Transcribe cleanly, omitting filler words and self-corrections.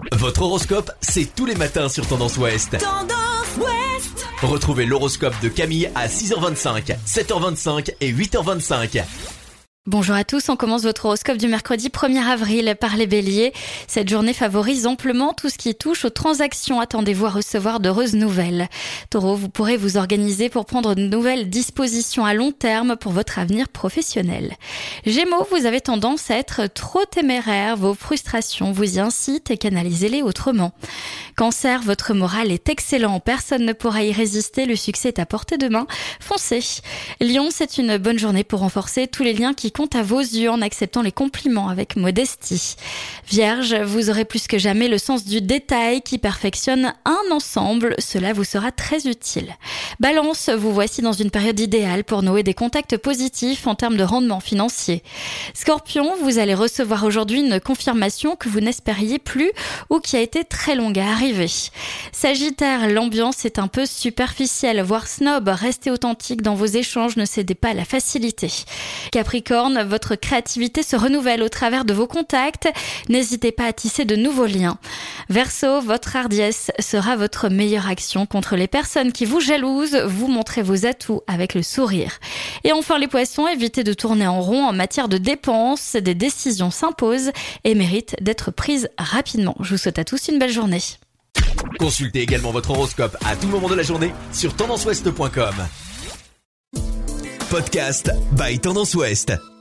Votre horoscope, c'est tous les matins sur Tendance Ouest. Tendance Ouest. Retrouvez l'horoscope de Camille à 6h25, 7h25 et 8h25. Bonjour à tous, on commence votre horoscope du mercredi 1er avril par les béliers. Cette journée favorise amplement tout ce qui touche aux transactions. Attendez-vous à recevoir d'heureuses nouvelles. Taureau, vous pourrez vous organiser pour prendre de nouvelles dispositions à long terme pour votre avenir professionnel. Gémeaux, vous avez tendance à être trop téméraire. Vos frustrations vous y incitent et canalisez-les autrement. Cancer, votre moral est excellent. Personne ne pourra y résister. Le succès est à portée de main. Foncez. Lion, c'est une bonne journée pour renforcer tous les liens qui compte à vos yeux en acceptant les compliments avec modestie. Vierge, vous aurez plus que jamais le sens du détail qui perfectionne un ensemble. Cela vous sera très utile. Balance, vous voici dans une période idéale pour nouer des contacts positifs en termes de rendement financier. Scorpion, vous allez recevoir aujourd'hui une confirmation que vous n'espériez plus ou qui a été très longue à arriver. Sagittaire, l'ambiance est un peu superficielle, voire snob. Restez authentique dans vos échanges, ne cédez pas à la facilité. Capricorne, votre créativité se renouvelle au travers de vos contacts. N'hésitez pas à tisser de nouveaux liens. Verseau, votre hardiesse sera votre meilleure action contre les personnes qui vous jalousent. Vous montrez vos atouts avec le sourire. Et enfin les poissons, évitez de tourner en rond en matière de dépenses. Des décisions s'imposent et méritent d'être prises rapidement. Je vous souhaite à tous une belle journée. Consultez également votre horoscope à tout moment de la journée sur tendanceouest.com. Podcast by Tendance Ouest.